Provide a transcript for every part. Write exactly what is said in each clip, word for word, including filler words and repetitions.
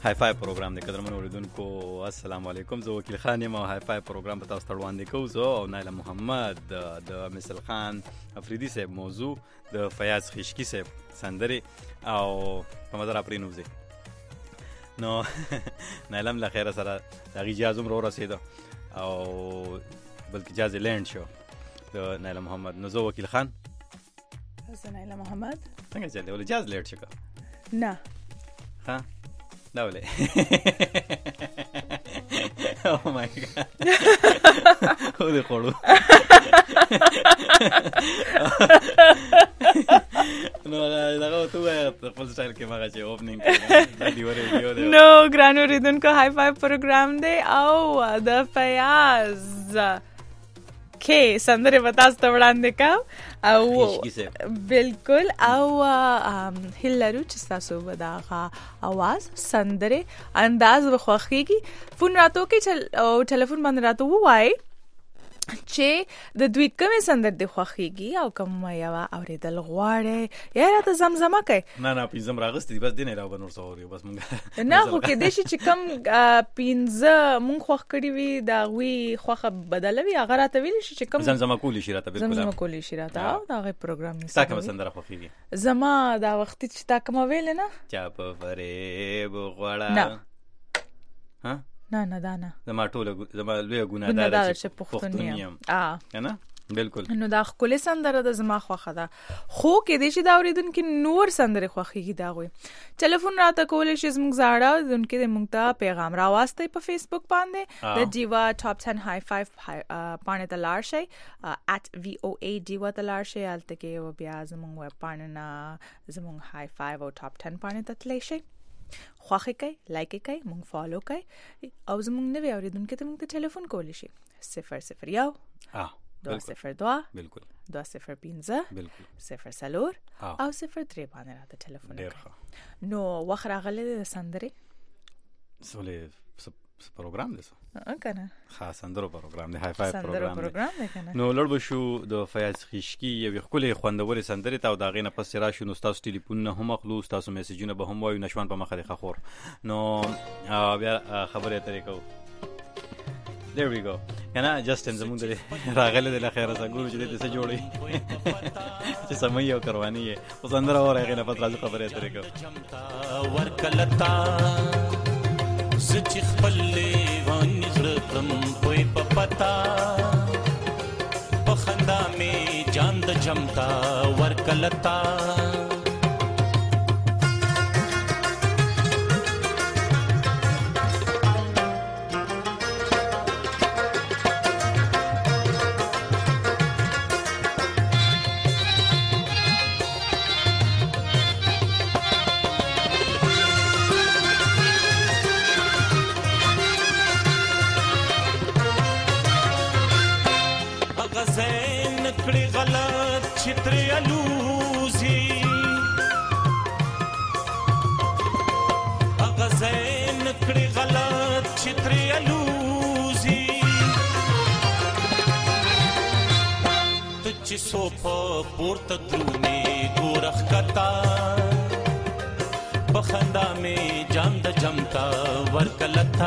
های فای پروګرام د قدرمنو اوریدونکو السلام علیکم. زه وکیل خان یم او های فای پروګرام په تاسو ته وړاندې کوو. زه او نایله محمد د مثل خان افریدي صاحب موضوع د فیاض خشکی صاحب سندرې او په مدار اپرینوځي نو نایله له خیره سره د هغې جاز هم راورسېده او بلکې جاز لینډ شو د نایله محمد. نو زه وکیل خان. زه نایله محمد. څنګه چل دی ولې جاز لیټ شو که نه ها دا ولې او مای ګاډ خو دې خوړو نو دغه تو خپل سټایل کې ماغه چې اوپننګ کړه دی ورې دیو دی نو ګران اوریدونکو های فای پروګرام دی او د فیاض کې سندره وتا ست وړاندې کا او بالکل او هیله لرو چې تاسو وداغه आवाज سندره انداز وخوخيږي. فون راتو کې او ټلیفون باندې راتو وای چې د دوی کومه سندر دی خوخيږي او کوم یو اوریدل غواړي یا راته زمزمه کوي. نه نه پینځم راغستې بس دینه راو بنور سوري بس مونږ نه خو کې د شي چې کوم پینځه مونږ خوخ کړی وي دا وی خوخه بدلوي هغه راته ویل شي چې کوم زمزمه کولی شي راته بالکل زمزمه کولی شي راته او دا غي پروګرام نشته کوم سندر خوخيږي زما دا وخت چې تا کوم ویل نه چا په فریب غواړه ها نه نه دا نه زما ټوله زما لوی ګناه ده چې پښتون یم اه کنه بالکل. نو دا خپل سندره د زما خوخه ده خو کې دې چې دا اوریدونکو نور سندره خوخيږي دا وي. ټلیفون راته کولای شي زموږ زاړه دونکو د مونږ ته پیغام راوستي په فیسبوک باندې د دیوا ټاپ ټن های فایو باندې تلار شي ات وی او ای دیوا تلار شي الته کې او بیا زموږ ویب باندې زموږ های فایو او ټاپ ټن باندې تللی شي خوخه کوي لایک کوي مونږ فالو کوي او زموږ نوې اوریدونکو ته مونږ ته ټلیفون کولی شي صفر صفر یو اه دو صفر دو بالکل دو صفر پنځه بالکل صفر سلور او صفر درې باندې راته ټلیفون کوي. نو وخت راغلی د سندري سولې پروګرام دی څه کنه خاص سندرو پروګرام دی های فای پروګرام دی کنه. نو لړ بشو د فیاض خشکی یو خپل خوندوري سندري ته او دا غینه پس راشو نو تاسو ټلیفون نه هم خلوص تاسو میسجونه به هم وایو نشوان په مخه خور نو بیا خبره طریقو there we go کنه جسټن زمون د راغله د خیره زګورو چې دې څه جوړي چې سمي او کروانی او سندره اوره غینه پس راځو خبره طریقو ورکلتا زچ خپل ونی زړم کوئی پپتا پخندا می جان د جمتا ورکلتا سو په پورته درونی ګورخ کتا بخندا می جام د جمتا ورکلتا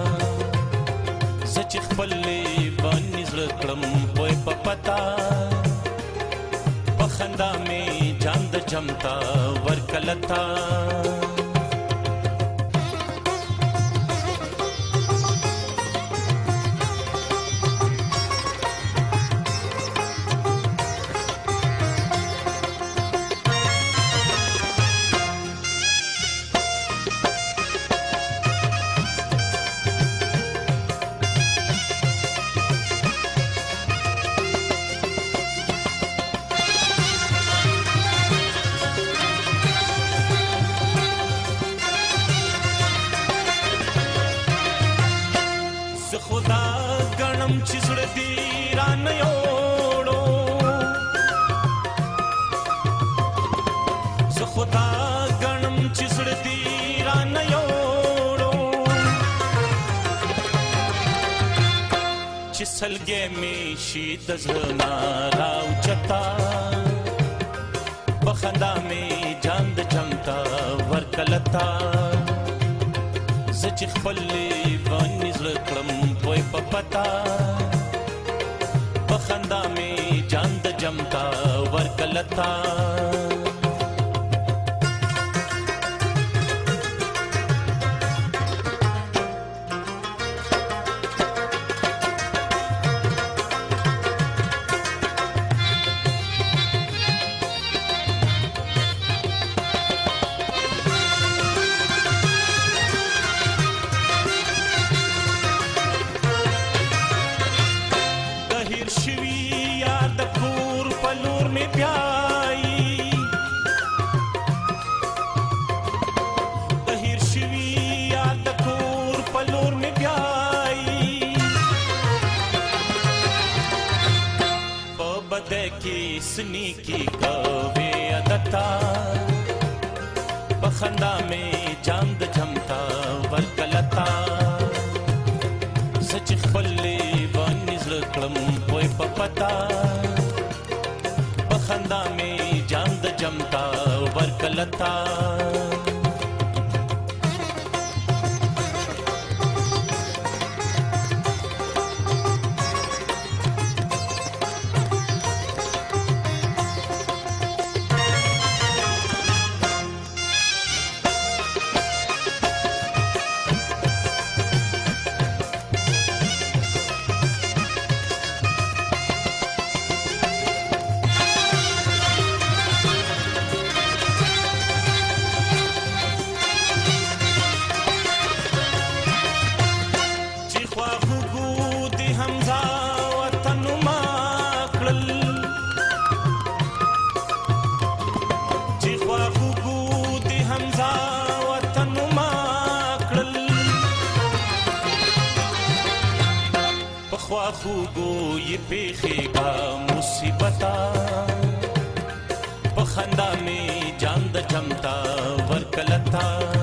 سچ خپل باندې زړه کړم پوي پپتا بخندا می جام د جمتا ورکلتا سلګې می شي د زړه راو چتا بخندا می جان د جمتا ورکلتا چې خپل لیوان زړه کړم پوی په پتا په خندا مې جان د جمتا ورکلتا سنی کی کوي عادتا بخندا میں جان د جمتا ورکلتا سچ خپلې باندې زړه کړم پوی په پتا بخندا میں جان د جمتا ورکلتا خوګو یې پیخېګا مصیبتا په خندا مې جان د جمتا ورکلتا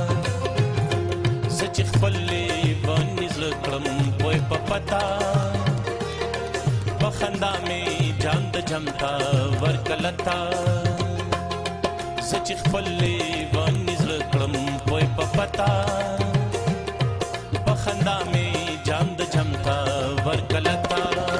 سچ خپلې باندې زړه کړم پوی په پتا په خندا مې جان د جمتا ورکلتا سچ خپلې باندې زړه کړم پوی په پتا په خندا مې جان د جمتا ورکلتا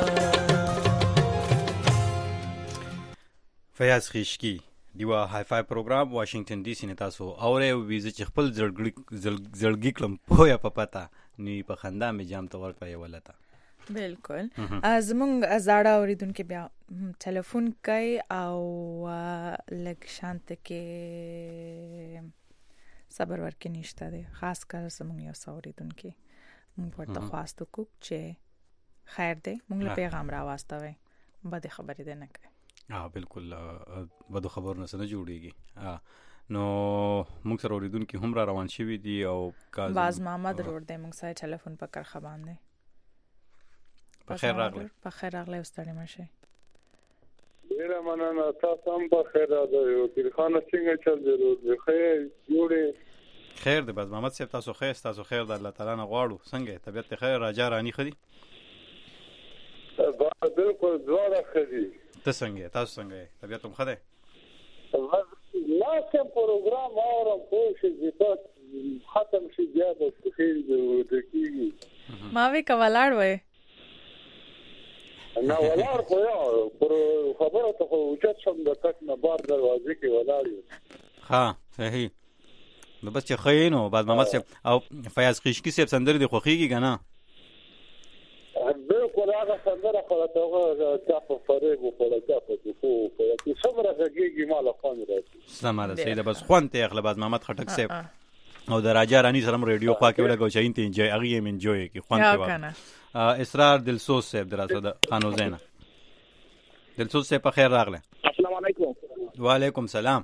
فیاض خیشکی دیوا های فای پروګرام واشنگټن ډي سي نه تاسو اورې ویزه چې خپل زړګړي زړګي کلم پویا په پتا نی په خندا مې جام ته ورپای ولتا بالکل زمونږ زاړه اوریدونکو بیا ټلیفون کوي او لږ شانت کې صبر ورکې نشته دی خاص کر زمونږ یو اوریدونکو موږ ورته خواستو کوک چې خیر دی موږ له پیغام را واستوي بده خبرې ده نه کوي ها بالکل بده خبر نه سره جوړیږي نو موږ سره اوریدونکو هم را روان شوي دي او باز محمد روډ دی موږ سره ټلیفون په کرخه باندې په خیر راغلی په خیر راغلی واستړی مشه ډیره مننه تاسو هم په خیر راغلی او تلخانه څنګه چل دی روز خیر جوړې خیر دی باز محمد صاحب تاسو خیر تاسو خیر د الله تعالی نه غواړو څنګه طبيعت خیر راجا رانی خدي بالکل زوړه خدي ته څنګه تاسو څنګه طبيعت هم خده لا کوم پروګرام اورم خو شي چې ختم شي بیا د خیر د کیږي ما وی کولاړ وای نه ولار خو یو پر خبره ته خو چې څوم د تک نه بار دروازې کې ولاړ یو ها صحیح نو بس چې خاينو بعد محمد صاحب او فیاض خیشکی صاحب سندر دی خوخیږي کنه بالکل هغه سندره خلاصه چا په فریب او په لکه په خو په څومره غږیږي مال خوان راځي سماره سیده بس خوان ته اخله بعد محمد خټک صاحب او د راجا رانی سره ریډیو خوا کې ولګو چې انت انجوي هغه یې انجوي کی خوان ته اسرار دلسوز صاحب دراسه د خانو زینا دلسوز صاحب په خیر راغله السلام علیکم وعلیکم سلام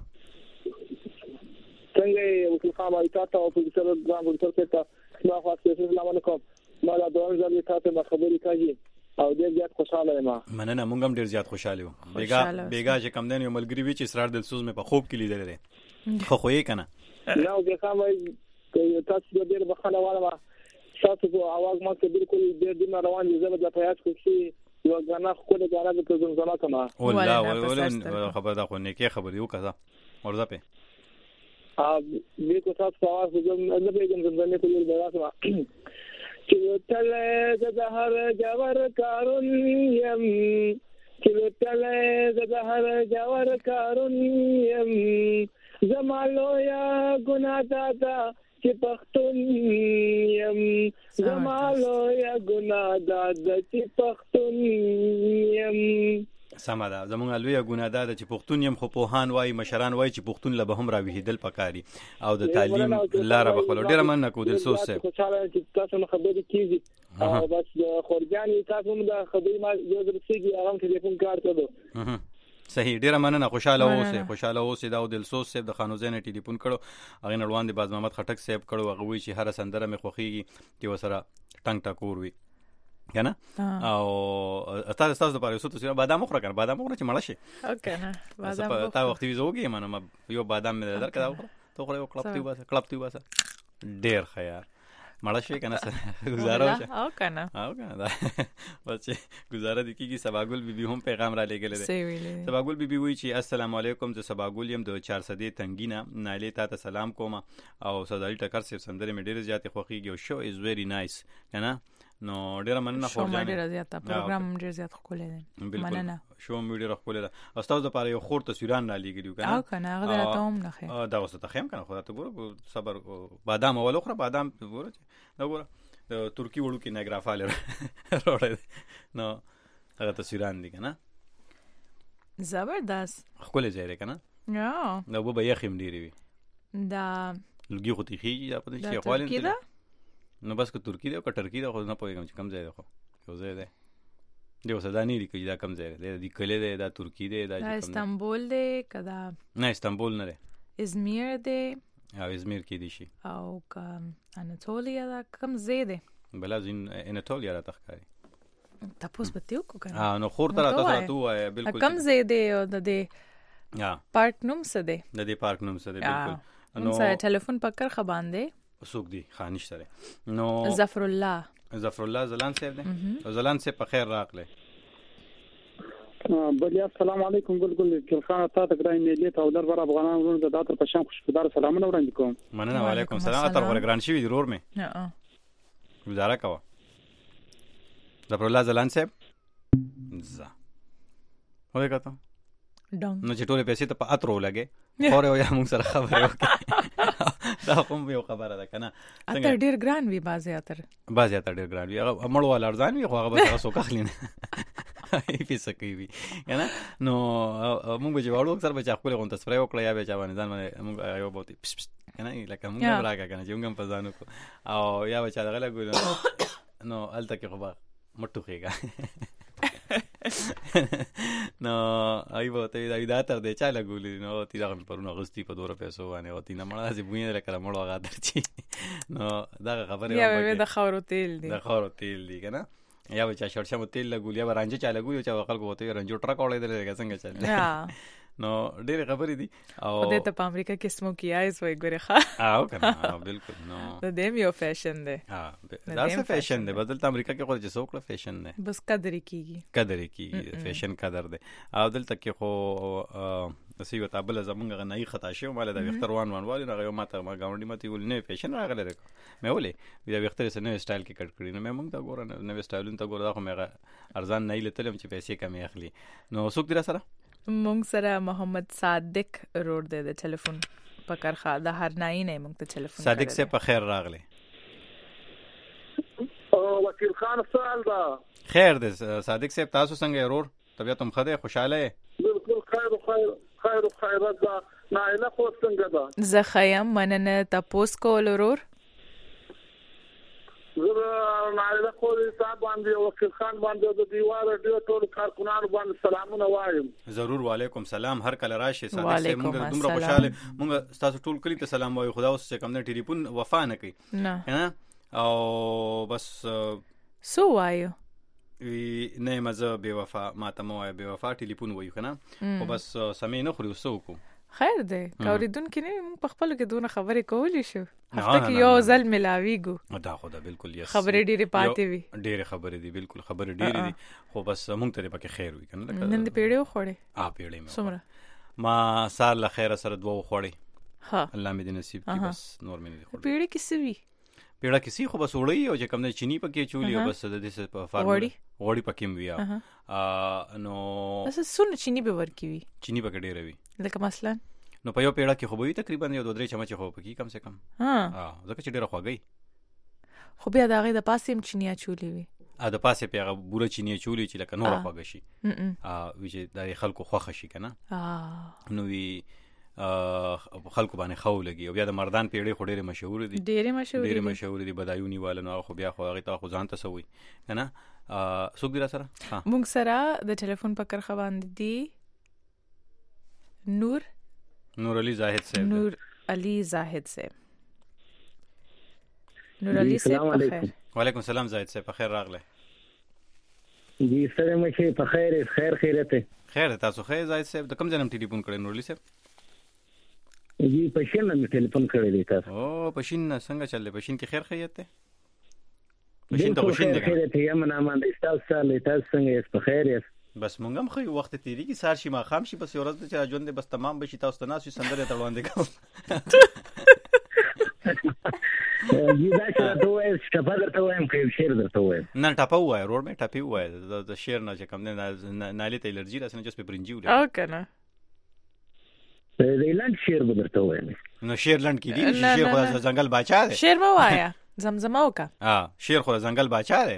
څنګه یو څه خبرې تاسو او په سره ځان ورته ته نو خاصه السلام علیکم ما لا دوه ځلې تاسو ما خبرې کوي او ډېر زیات خوشاله یم مننه مونږ هم ډېر زیات خوشاله یو بیګا بیګا چې کم دین یو ملګری وی چې اسرار دلسوز مې په خوب کې لیدل دي خو خو یې کنه نو که کوم تاسو ډېر بخښنه غواړم تاسو په आवाज ما کې بالکل ډېر دینه روان دي زه به پیاس کوشي یو غنا خو له غنا د زمزمه کما والله ولله خبر دا خو نه کې خبر یو کړه ورځه په ا دې کو تاسو په اواز زم نه پیژنم زمونه کولی دراسه چې تل د هر جوړ کارون يم چې تل د هر جوړ کارون يم زمالو یا ګناه دادا چې پښتون يم زمالو یا ګناه دادا چې پښتون يم. سمه ده زمونږ لوی ګناه ده چې پښتون يم خو پوهان وای مشران وای چې پښتون له به هم راوهیدل پکاري او د تعلیم لاره به خپل ډیره مننه کو دل سوس سه خوشاله چې تاسو خبرې کیږي او بس خورجان تاسو هم د خبرې ما یو ځل سیږي هغه ټلیفون کار کړو. صحیح ډیره مننه خوشاله اوسه خوشاله اوسه دا د دلسوس صاحب د خانوزین ټلیفون کړو هغه نړوان دی باز محمد خټک صاحب کړو هغه وی چې هر سندره مې خوخیږي چې وسره ټنګ ټکور وي کنه او تاسو تاسو د پاره سوت سره بادام خورا کنه بادام خورا چې مړ شي اوکې نه بادام تا وخت وی زوږی منه یو بادام مې درکړه ته خو کلپتی واسه کلپتی واسه ډیر خیر مړ شي کنه گزاره وشه او کنه او کنه دا بس گزاره دي کیږي سباګل بیبي هم پیغام را لګل دي سباګل بیبي وی چې السلام علیکم زه سباګل يم د چار سدې تنګینا نایله ته سلام کوم او سودالی ټکر سیف سندره مې ډیره زیاته خوخیږي او شو از ویری نایس کنه نو ډیره مننه خو جان ډیره زیاته پروګرام ډیر زیات خولې دي مننه شو مې ډیره خولې ده استاد د پاره یو خور تصویران را لګیو کنه او کنه هغه راته هم نه خې دا وسه ته خیم کنه خو ته ګور صبر بادام اول خو بادام ګور دا ګور د ترکی وړو کې نګرافال روړې نو هغه تصویران دي کنه زبردست خولې ځای کنه یا نو به یخیم ډیری وي دا لګي خو تخیږي دا په دې کې خپل نو بس که ترکی دی او که ترکی دی خو نه پوهېږم چې کم ځای دی خو یو ځای دی دی اوس دا نه لیکي دا کم ځای دی د کلی دی دا ترکی دی دا استانبول دی که دا نه استانبول نه دی ازمیر دی او ازمیر کې دی شي او که اناتولیا دا کم ځای دی بلا ځین اناتولیا راته ښکاري تپوس به تې وکړو که نه نو خور ته راته راته ووایه بالکل کم ځای دی او د دې پارک نوم څه دی د دې پارک نوم څه دی بالکل نو سره ټلیفون پکر خ باندې سوق دی خانش سره نو ظفر الله ظفر الله زلان صاحب دی او زلان صاحب په خیر راغله بلیا السلام علیکم ګلګل کلخان تا ته ګرای میلې ته ولر بر افغانان ورونو د داتر په شان خوشبودار سلامونه وړاندې کوم مننه وعلیکم السلام اتر ور ګران شي ضرور مې ها گزاره کوا ظفر الله زلان صاحب ز وای کاته ډنګ نو چې ټوله پیسې ته په اترو لګې خور یو یا موږ سره خبرې وکړي دا کوم یو خبره ده کنه اتر ډیر ګران وی بازي اتر بازي اتر ډیر ګران وی هغه مړ ول ارزان وی خو هغه به تاسو کخلین ای پیسې کوي کنه نو موږ به جوړو اکثر به چا خپل غون تصفره وکړه یا به چا باندې ځان باندې موږ یو بوتي کنه لکه موږ راګه کنه چې موږ په ځانو کو او یا به چا دغه ګول نو الته کې خو به مټو خېګا نو ایو ته دا دا تر دې چا لګولې نو تی دا پرونه غستی په دوره پیسو باندې او تی نه مړه سي بوینه لکه مړه غا درچی نو دا خبره یا به د خورو تیل دی د خورو تیل دی کنه یا به چا شړشم تیل لګول یا رانجه چا لګول چې خلکو وته رانجو ټرک اورې دلې څنګه چل نو ډېر خبرې دي او د ته په امریکا کې سموکی آیز وای ګوره ښه او کنه بالکل نو د دې یو فیشن دی ها دا څه فیشن دی بدلته امریکا کې خو چې څوک فیشن نه بس قدر کیږي قدر کیږي فیشن قدر دی او دلته کې خو اسی وتا بل زمونږ غنای خطا شو مال د وختر وان وان والي نه ماته ما گاونډي مته ول نه فیشن راغله مې ولې بیا وختر سره نو سټایل کې کټ کړی نو مې موږ دا ګور نو سټایلون ته ګور دا خو مې ارزان نه لتلم چې پیسې کمې اخلي نو څوک در سره مونږ سره محمد صادق روډ دی د ټلیفون پکر خا د هر نای نه مونږ ته ټلیفون صادق سے په خیر راغله او وکیل خان سوال دا خیر دی صادق صاحب تاسو څنګه رور طبيعت هم خده خوشاله بالکل خیر خیر خیر خیرات دا نایله خو څنګه دا زه خیم مننه تاسو کول رور زه نایله خو صاحب باندې وکیل خان باندې د دیوال ډیو ټول کارکونانو باندې سلامونه وایم ضرور وعلیکم سلام هر کله راشي صادق صاحب موږ دومره خوشاله موږ تاسو ټول کلی ته سلام وایو خدا اوس څنګه نه ټلیفون وفا نه کوي نه او بس سو وایو وی نه مزه بے وفا ما ته مو بے وفا ټلیفون وایو کنه او بس سمې نه خوري وسو کو خیر دی کوریدون کې نه په خپل کې دونه خبرې کولې شو هفته کې یو ځل ملاویګو دا خو دا بالکل یس خبرې ډېرې پاتې وي ډېرې خبرې دي بالکل خبرې ډېرې دي خو بس موږ ته پکې خیر وي کنه نن دې پیړې خوړې ا پیړې مې سمره ما سال له خیر سره دوه خوړې ها الله مې دې نصیب کړي بس نور مې نه خوري پیړه کې سوي پیړه کې سی خو بس وړي او چې کوم نه چینی پکې چولي او بس د دې څه په فارم غوړي غوړي پکې ویا نو بس سونه چینی به ورکی وي چینی پکې ډېر وي لکه مثلا نو په یو پیړه کې خو به تقریبا یو دوه درې چمچ خو پکې کم سے کم ها ځکه چې ډېر خوږی خو بیا دا غي د پاسې چینیا چولي وي ا د پاسه پیغه بوره چینی چولي چې لکه نور خوږ شي ا وی چې د خلکو خوښ شي کنه نو وی خلکو باندې خو لګي او بیا د مردان پیړې خو ډېر مشهور دي ډېر مشهور ډېر مشهور دي بدایونی والنو خو بیا خو هغه ته خو ځان ته سوي کنه څوک دی را سره موږ سره د ټلیفون په کرخه باندې دی نور نور علي زاهد صاحب نور علي زاهد صاحب نور علي صاحب په خیر وعلیکم السلام زاهد صاحب په خیر راغله جی سره مشه په خیر خیر خیرته خیر تاسو خیر زاهد صاحب د کوم ځنم ټلیفون کړی نور علي صاحب جی پښین نه ټلیفون کړی دی تاسو او پښین څنګه چلې پښین کې خیر خیریت ته پښین ته پښین دی خیریت یم نه مان د تاسو سره تاسو څنګه یې په خیر یې بس مونږ هم خو وخت تیری کی سار شي ما خام شي بس ورځ ته ژوند بس تمام بشي تاسو ته ناس سندره تړوندې کوم جی دا چې ته وایې ټپه درته وایم که شعر درته وایم نه ټپه ووایه ورور مې ټپې ووایه د شعر نه چې کوم دی نالې ته الرجي راسي نه جس په برنجي وړي او که نه د لنډ شعر به درته وایم نو شعر لنډ کېدي شعر خو د ځنګل باچا دی شعر مه وایه زمزمه وکړه شعر خو د ځنګل باچا دی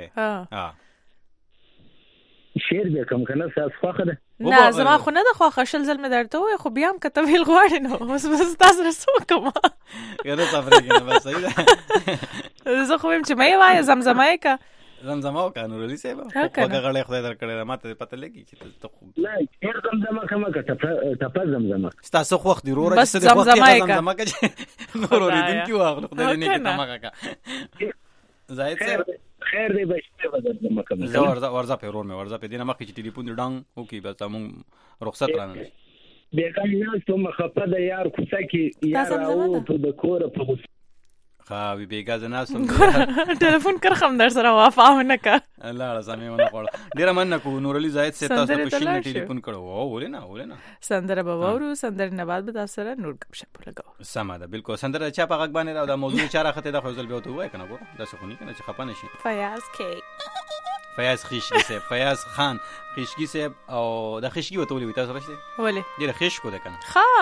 شعر بیا کم کنه ساس خوخه ده نه زما خو نه ده خوښه شل ځل مې درته ووایه خو بیا هم که ته ویل غواړې نو اوس بس تا سره څه وکړم یاره تفریح نه بس صحیح ده زه خو وایم چې مه یې وایه زمزمه یې که زمزمه وکړه نور علي صاحب خوږه غړی خدای درکړې ده ماته پته لګي چې ته خو نه شعر زمزمه کومه که ټپه زمزمه ستا څه خوښ دي وروره بس زمزمه یې که زمزمه که چې نور اورېدونکي واخلو خدای دې نیکې تمه کړه زاهد صاحب خیر دی بشته بدل مکم زه ورځه ورځه په ورور مې ورځه په دینه مخکې چې ټلیفون دی ډنګ وکي بس موږ رخصت رانه بیګا نه ته مخفه د یار کوڅه کې یار او په د کور په خا وی بیګا زنه سم ټلیفون کرخم در سره وافاونه کا الله رسامي ونه پړ ډیر من کو نور علي زاهد سے تاسو په شین ټلیفون کړو او ولې نه ولې نه سندره به وورو سندره نه بعد به تاسو سره نور گپ شپ لګاو سم ده بالکل سندره چا په غږ باندې راو دا موضوع چا راخته د خپل به وته وای کنه ګور دا څه خونی کنه چې خپانه شي فیاض کې فیاض خشکی صاحب فیاض خان خشکی صاحب او د خشکی وته ولې تاسو راشته ولې ډیر خش کو ده کنه ها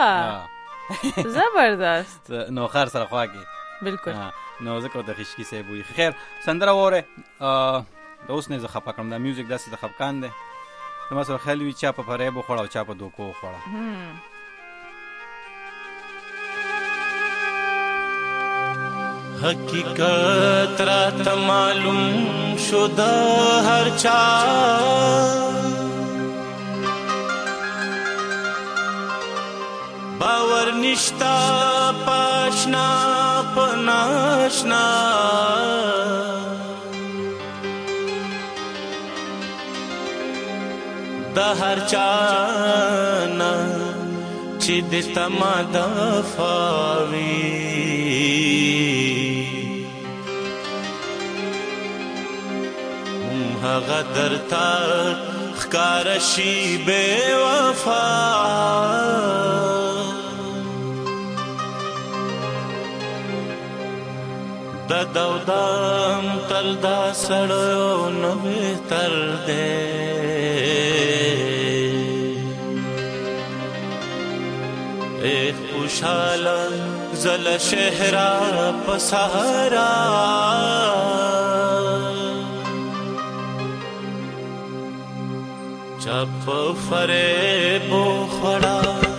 زبردست نو خر سره خواږي بالکل نو ذکر د خشکی صاحب وي خیر سندره وره د اوس نه زه خپه کړم دا میوزیک داسې د خپکان دی د ما سره خیال وي چا په فریب وخوړه او چا په دوکو وخوړه حقیقت رات معلوم شده هر چا باور نشتا پاشنا پناشنا د هر چانا چې د تما دفاوي هغه درتا خکار شي بے وفا د دودام تر دا سړیو نو بهتر دی اے خوشحاله زل شهرا په سهارا چپ فریب خوڑا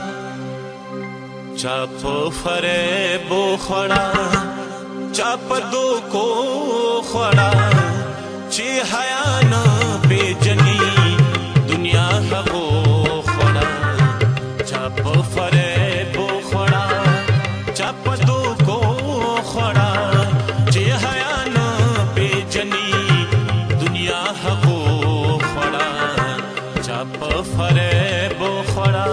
چپ فریب خوڑا چپ دو کو خوڑا چی حیا نہ بے جنی دنیا ہو خوڑا چپ فریب خوڑا چپ دو کو خوڑا چی حیا نہ بے جنی دنیا ہو خوڑا چپ فریب خوڑا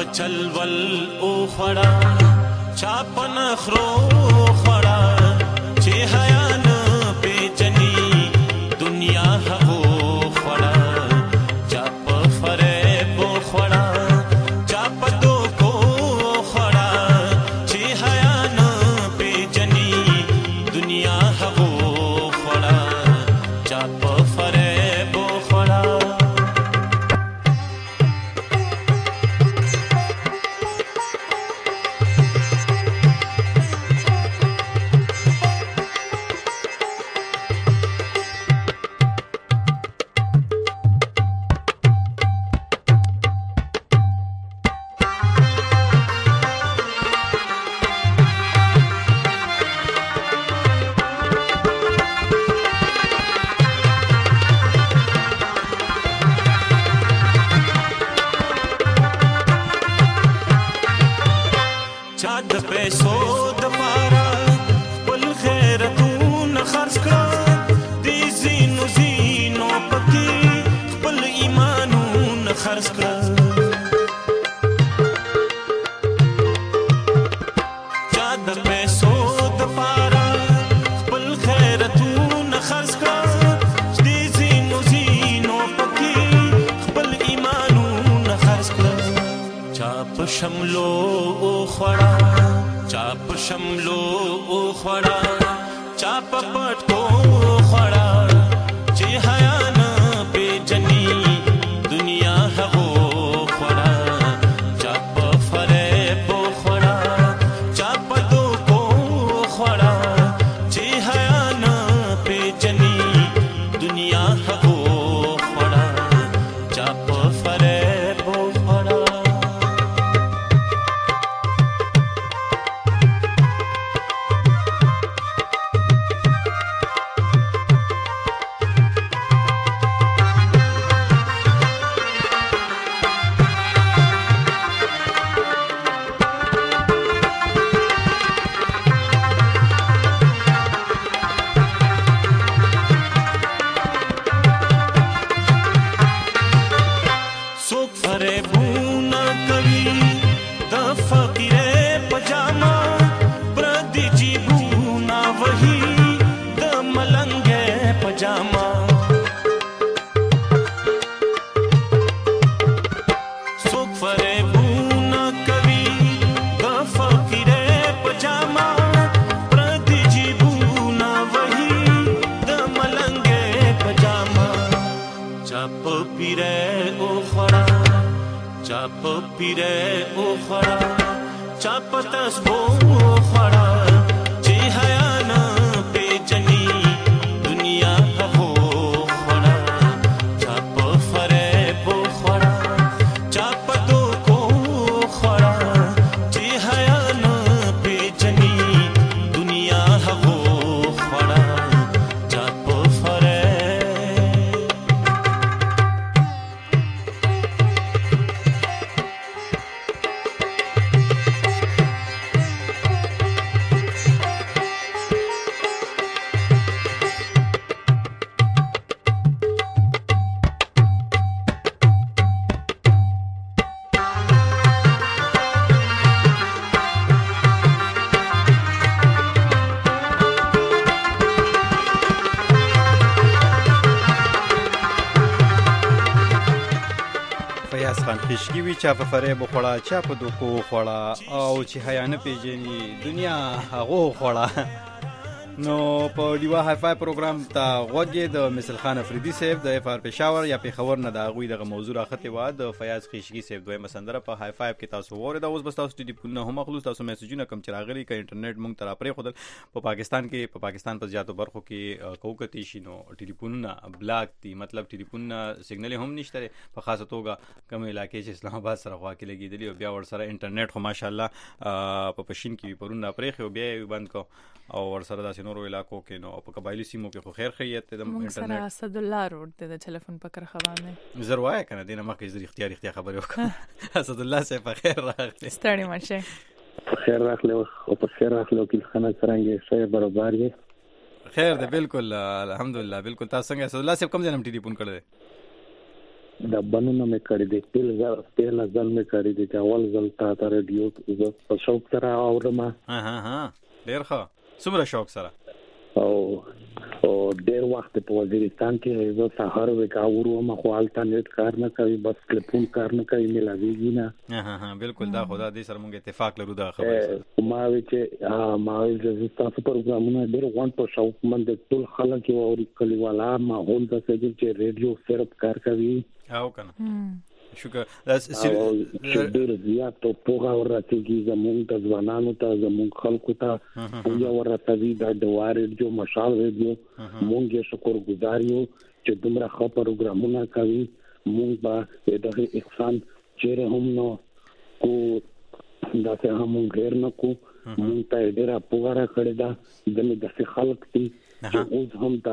چل ول او خړا چا پنخرو خړا چې حیا نه پیجنی دنیا هغو خړا چا په فریب خړا چا په دوکو خړا چې حیا نه پیجنی دنیا هغو خړا چا په فریب خړا چاد پیسو د پارا خپل خیرتونه خرڅ کړه دې زینو زینو پکې خپل ایمانونه خرڅ کړه چاد پیسو د پارا خپل خیرتونه خرڅ کړه دې زینو زینو پکې خپل ایمانونه خرڅ کړه چا په شملو خړا چاپ شملو خړا چاپ پټو خړا چې حیا نه پیجنی دنیا هغو خړا چاپ فریب خړا چاپ دوکو خړا چې حیا نه پیجنی دنیا هغو خړا چاپ فریب خړا څوک فریبونه کوي د فقیرې پجاما پردي جیبونه وهي د ملنګې پجاما څوک فریبونه کوي د فقیرې پجاما پردي جیبونه وهي د ملنګې پجاما چاپ پیره او خړا چاپ پیره او خړا چاپ تسبو خړا چې حیا نه پیجنی دنیا هغو خړا چاپ فریب خړا چاپ دوکو خړا چې حیا نه پیجنی دنیا هغو خړا چاپ فریب فیاض خان خشکی وی چا په فریب خوړه چا په دوکو خوړه او چې حیا نه پیژني دنیا هغو خوړه نو په دیوا های فای پروګرام ته غوږی د مثل خان افریدي صاحب د اف ار پېښور یا پېښور نه د هغوی دغه موضوع راخته و د فیاض خشکی صاحب دویمه سندره په های فای کې تاسو وره د اوس بس تاسو ټلیفون هم خلوص تاسو میسجونه کم چراغلی ک انټرنیټ مونږ تر پرې خدل په پاکستان کې په پاکستان په زیاتو برخو کې کوکتی شینو ټلیفونونه بلاک دي مطلب ټلیفونونه سیګنل هم نشته په خاصه توګه کوم علاقې چې اسلام آباد سره خوا کې لګیدلی او بیا ور سره انټرنیټ خو ماشاءالله په پښین کې پرونه پرې خو بیا بند کو او ور سره د سينورو علاقو کې نو په قبایلی سیمو کې خو خیر خیریت د انټرنیټ اسد الله روډ د ټلیفون پکر خوانه زروای کنه دینه مخکې زری اختیار اختیار خبرې وکړه اسد الله سه په خیر راغلی ستړي مشه خیر راغلی او په خیر راغلی کې خانه څنګه شي برابر دی خیر ده بالکل الحمدلله بالکل تاسو څنګه اسد الله سه کوم ځنم ټلیفون کړل د بنونه مې کړی دی تل ځل تل ځل مې کړی دی چې اول ځل تا ته رادیو ز په شوق سره اورم. ها ها ها ډیر ښه. څومره شوق سره؟ او او ډیر وخت په وزیرستان کې زه سهار وکاورو ما خو الته نیټ کار نه کوي بس ټلیفون کار نه کوي ملاویږي نه. ها ها بالکل دا خدا دې سره مونږ اتفاق لرو دا خبره. ما وی چې ما وی چې تاسو پروګرامونه ډیر وان په شوق مند ټول خلک یو اوري کلیوالا ماحول د سجل چې ریډیو صرف کار کوي. او کنه شکر. ډیر زیات په پوغا ورته زمونږ د ځوانانو ته زمونږ خلکو ته یو ورته دی د دواره جو مشال ریډیو مونږ شکر گزار یو چې دومره ښه پروګرامونه کوي. مونږ به دغه احسان چیرې هم نو کو دا څه هم غیر نه کو مونږ ته ډیر پوغا را کړی دا د خلک دي چې اوس هم دا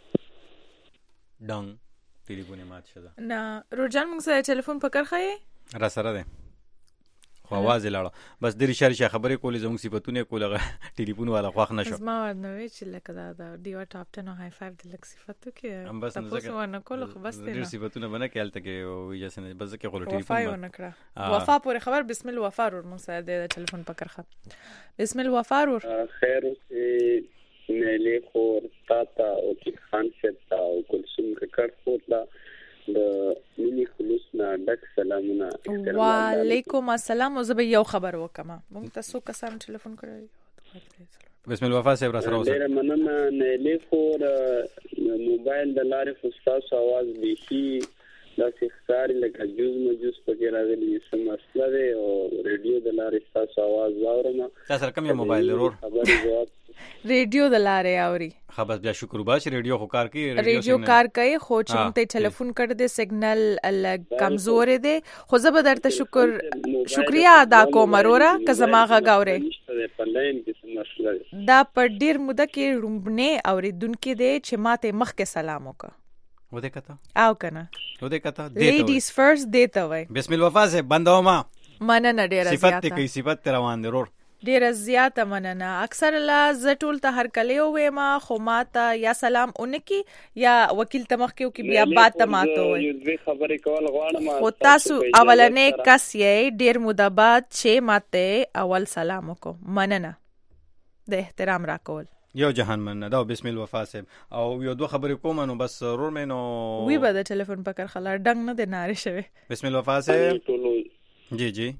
ډنګ ټلیفون مات شده. نه روجان موږ سره ټلیفون پکړ خای را سره ده خو आवाज لاړه بس د ریشار شي خبرې کولې زموږ صفاتونه کوله ټلیفون والا خوښ نشو. ما ورنوي چې لکه دا د ډیو ټاپ ټن او های فایو د لک صفاتو کې تاسو ورنه کول خو بس نه صفاتونه باندې کېلته کې وي جسنه بس کې غوړ ټلیفون وفا ونه کړه. وفا پورې خبر بسم الله وفا ور موږ سره د ټلیفون پکړ خا. بسم الله وفا ور خیر سي نیلی خور تاتا او کی خان شتا او کلثوم ککړ خورلا د مینی خلوص نه ډک سلامونه. وعلیکم السلام. او زه یو خبر وکم مونږ تاسو کسان ټلیفون کړی. بسم الله وفا صاحب را سره اوسه. ډیر مننه نیلی خور موبایل د لارې فستاس आवाज لیکي دا ښکاری لکه جوز مجوز پکې راغلی سم مسله دی او ریډیو د لارې فستاس आवाज واورم. تاسو کوم موبایل ضرور خبرې جواب ریډیو د لارې اوري. خبر بیا شکر باش ریډیو خو کار کوي. ریډیو کار کوي خو چې ته ټلیفون کړ دې سیګنل کمزور دی خو زه به درته شکر شکریا ادا کوم اورا که زما غاوري دا په ډیر موده کې رومبنه اوریدونکو دې چې ماته مخ کې سلام وکړه. و دې کته او کنه و دې کته لیډیز فرست دیته وای. بسم الله وفا سے بندوما مننه ډیر زیاته صفات کې صفات روان ضرور ډیر زیاته مننه. اکثر لا زټول ته هر کله وې ما خو ماته یا سلام اونکی یا وکیل تمخ کې کی بیا بات تماتو وي. یو خبرې کول غواړم خو تاسو اولنې کس یې ډیر موده بعد چې ماته اول سلام وکړو. مننه د احترام راکول. یو جهان مننه دا بسم الله وفا صاحب او یو دوه خبرې کوم نو بس رور مې نو وی به د ټلیفون پکړ خلا ډنګ نه د ناره شوی. بسم الله وفا صاحب جی جی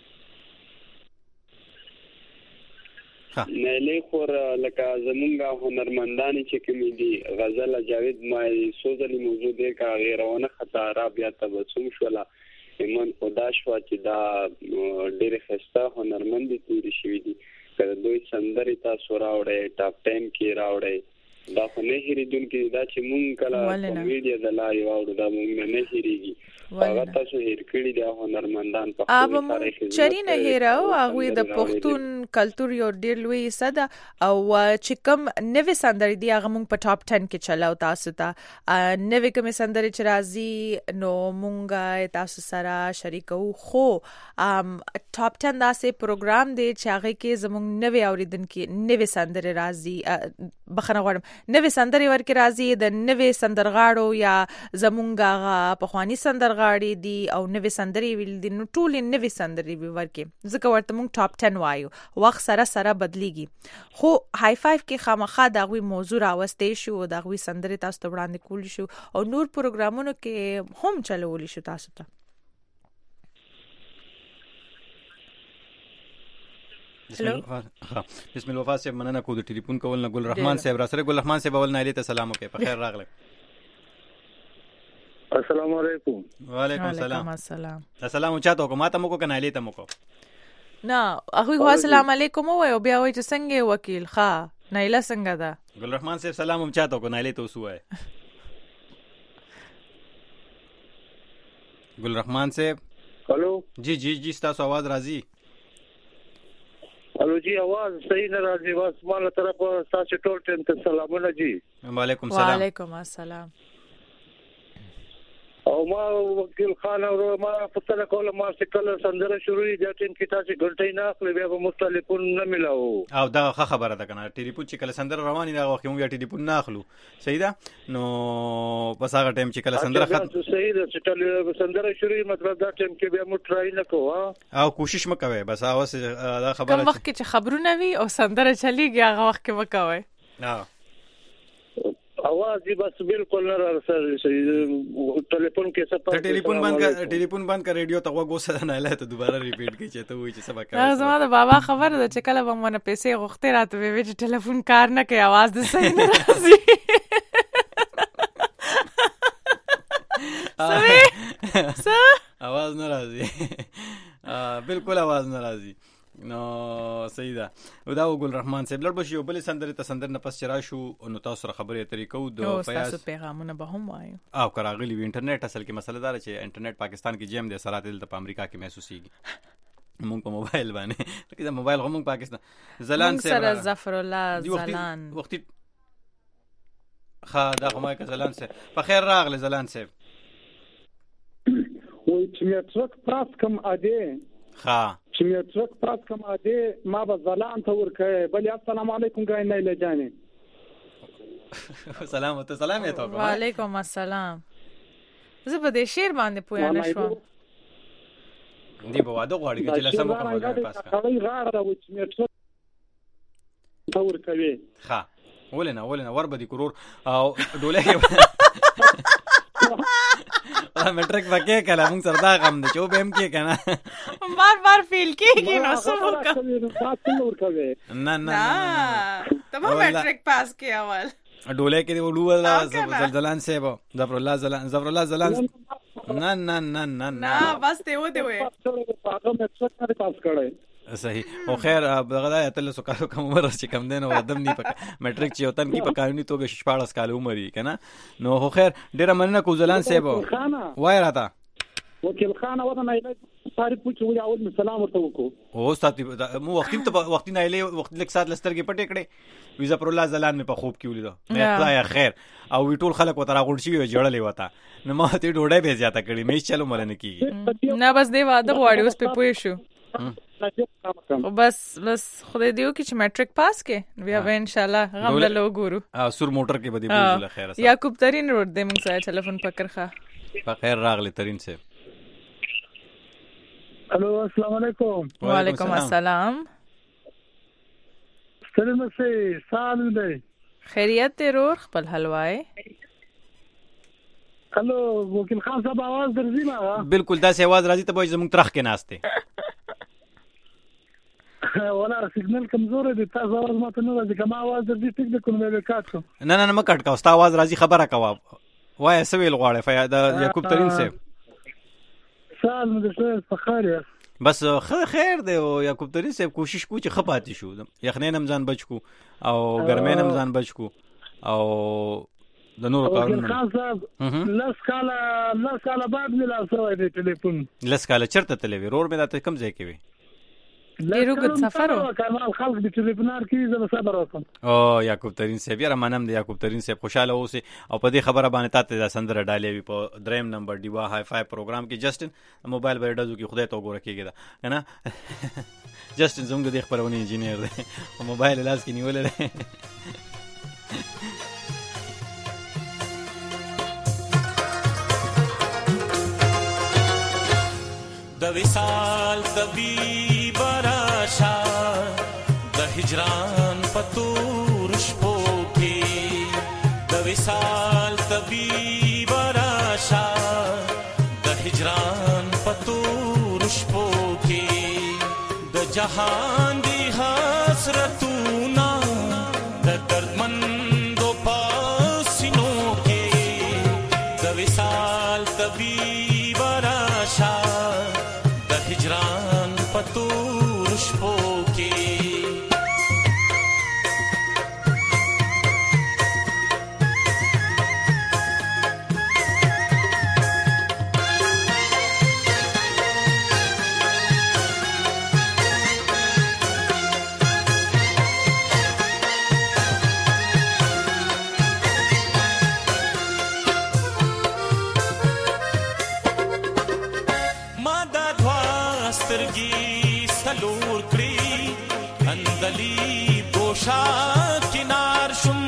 نیلی خور لکه زمونږه هنرمندانی چې کومې دي غزل جاوید مای سوزلی موضوع دی کا غیرونه خطا را بیا تبسم شولا ایمان خدا شو چې دا ډېر خسته هنرمند دي تیر شوی دي کله دوی سندري تاسو راوړې ټاپ ټن کې راوړې دا خو نه هېریدونکي دا چې مونږ کله میډیا د لارې واوړو دا مونږ نه هېریږي. هغه تاسو هېر کړي دي هنرمندان په خپل تاریخ کې چری نه هېراو هغه د پښتون کلچر یو ډېر لوی صدا او چې کوم نوې سندري دي هغه مونږ په ټاپ ټن کې چلاو تاسو ته نوې کوم سندري چې راځي نو مونږه تاسو سره شریکو. خو ټاپ ټن داسې پروګرام دی چې هغه کې زمونږ نوې اوریدونکو نوې سندري راځي بخنه غواړم نوې سندري ورکې راځي د نوې سندرغاړو یا زمونږه په خواني سندر غاړي دي او نوې سندري ویل دي نو ټول نوې سندري به ورکې ځکه ورته مونږ ټاپ ټن وایو. وخت سره سره بدليږي خو های فایو کې خامخا دغه موضوع راوستې شو دغه سندري تاسو ته وړاندې کول شو او نور پروګرامونو کې هم چلول شو تاسو ته. بسم الله بسم الله وفا صاحب مننه کو د ټلیفون کول نه ګل رحمان صاحب را سره ګل رحمان صاحب اول نایلی ته سلام وکړه. په خیر راغله. السلام علیکم. وعلیکم السلام. السلام السلام چاته کو ماته مو کو کنایلی ته مو کو نه هغه هو السلام علیکم وای او بیا وای چې څنګه وکیل ښا نایله څنګه ده ګل رحمان صاحب سلام هم چاته کو نایلی ته وسوای. ګل رحمان صاحب هلو جی جی جی تاسو आवाज راځي. هلو جی आवाज صحیح نه راځي بس ماله طرف تاسو ټول ته سلامونه جی. وعلیکم السلام. وعلیکم السلام. او او ما وکیل خان او ما پتل کوله ما سکل سندره شروع دي ټیم کې تاسو ګټي نه اخلي بیا به مستلفون نه ملاو او دا ښه خبره ده کنه ټلیفون چې کله سندره رواني دا وخت موږ ټلیفون نه اخلو صحیح ده نو پس هغه ټیم چې کله سندره ختم صحیح ده چې کله سندره شروع مطلب دا ټیم کې بیا مو ټرای نه کوو او کوشش مکوي بس اوس دا خبره کوم وخت چې خبرونه وي او سندره چلیږي هغه وخت کې وکوي ها आवाज ही बस बिल्कुल न रहा सर टेलीफोन के सब टेलीफोन बंद कर टेलीफोन बंद कर रेडियो तक गोसा نه لاله ته دوباره ریپیټ کی چې ته وای چې سبا کوي زما د بابا خبر ده چې کله به مونږ پیسې غوښته راته وی چې ټلیفون کار نه کوي आवाज د صحیح نه راځي څه आवाज نه راځي بالکل आवाज نه راځي نو صحیح ده دا ګل رحمان صاحب لړ بشي بل سندره ته سندر نه پس چرا شو نو تاسو سره خبرې طریقو د فیاض پیغامونه به هم وایو او کراغلی وی انټرنیټ اصل کې مسله دار چې انټرنیټ پاکستان کې جیم د سرات د امریکا کې محسوسيږي مونږ په موبایل باندې لکه دا موبایل هم پاکستان زلان سره ظفر الله زلان وختي خا دا کومه کې زلان سه په خیر راغله زلان سه وای چې ټرک پاس کم اده خا چې ټرک پاس کم اده ما به زلان ته ورکه بل السلام علیکم ګای نه لجانه سلام ته سلام ته وعلیکم السلام زه په دې شعر باندې پوه نه شوم دی په واده غواړي چې لسم کوم پاس کا هغه غاړه و چې ټرک تور کوي ها ولنه ولنه ور بدی کرور او ډوله میټریک پکې کله موږ سره دا غم دی چې وبم کې کنه بار بار فیل کېږي نو څه وکړم نه نه تمام میټریک پاس کې اول ډوله کې وړو ولا زلزلان سیب ظفر الله زلان ظفر الله زلان نه نه نه نه نه بس ته و دی وې هغه میټریک نه پاس کړی صحیح او خیر دغه د اتل سو کارو کوم عمر چې کم دین او ادم نی پک میټریک چې وطن کی په قانوني توګه شپاړس کال عمر یې کنه نو خو خیر ډیره مننه کو زلان صاحب وای راته وکیل خان وته نه ساری پوښتنه وی اول سلام ورته وکړو او ساتي مو وخت ته وخت نه لې وخت لک سات لسترګې پټې کړې ویزا پر الله زلان مې په خوب کې ولیدو مې خدای خیر او وی ټول خلک وته راغون شي جوړلې وته نو ما ته ډوډۍ به زیاته کړې مې چلو ملنه کیږي نه بس دی واده غواړي اوس په پوي شو بس بس خدای دیو کی چې میټریک پاس کې بیا به ان شاء الله غم له ګورو سور موټر کې بدی بوزله خیر سره یعقوب ترین روډ دې موږ سره ټلیفون پکړخه په خیر راغلی ترین سے الو السلام علیکم وعلیکم السلام سلام سي سال دې خیریت ته رور خپل حلوای الو وکیل خان صاحب आवाज درځي ما بالکل دا سي आवाज راځي ته به زموږ ترخ کې ناشته ولا سیګنل کمزور دی تاسو आवाज ماته نه راځي کوم आवाज درځي ټیک د کوم به کاټ کو نه نه ما کټ کا ستا आवाज راځي خبره کوا وای سویل غواړي فیاده یعقوب ترین صاحب سال مده فخر بس خیر دی او یعقوب ترین صاحب کوشش کو چې خپاتې شو یخنین هم ځان بچ کو او ګرمین هم ځان بچ کو او د نور کارونه خان صاحب لس کاله لس کاله بعد ملا سوې دی ټلیفون لس کاله چرته تلوي رور مې دا کم ځای کې وي ډیرو ګد سفر او کمال خلق د ټلیفونار کې زما صبر وکم او یعقوب ترین صاحب یاره منم د یعقوب ترین صاحب خوشاله اوسه او په دې خبره باندې تاسو د سندره ډالې وي په دریم نمبر دیوا های فای پروګرام کې جسټن موبایل باندې ډزو کې خدای ته وګوره کېږي دا کنه جسټن زموږ د خبرونه انجینیر دی او موبایل لاس کې نیولې دی د وصال طبيب راشا د هجران پتور شپو کې د وصال طبيب راشا د هجران پتور شپو کې د جهان دی حسرتونه د دردمندو پاسینو کې د وصال طبيب راشا هجران پتور شپو کې دلی بوشا کنار شم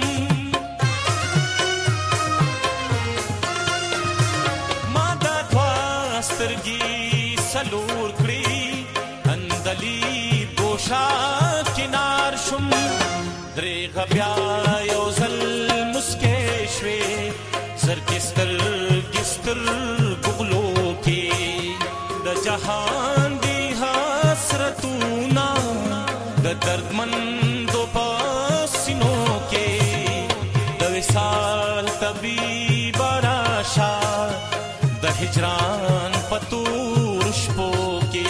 ما دا تواسترگی سلور کری اندلی بوشا کنار شم دریغ بیا یوزل مسکشوی سرکستر گستر گغلو کی دا جہان دی حسرتونا دا دردمندو پاسینو کے دا وصال طبیب راشا دا ہجران پتور شپو کے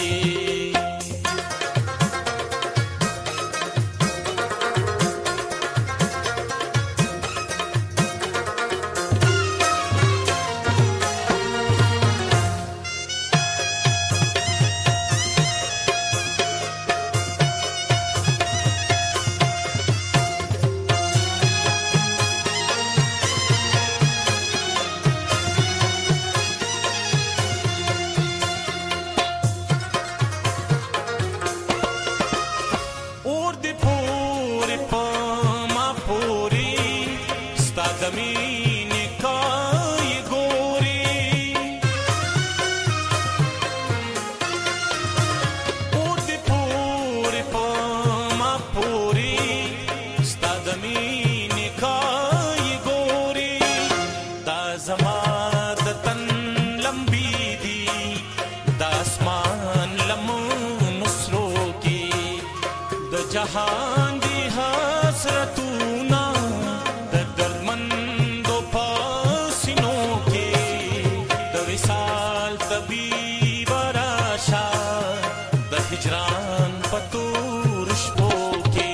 جہان دی حسرتونا دا دردمندو پاسینو کے دا وصال طبیب راشا دا ہجران پتور شپو کے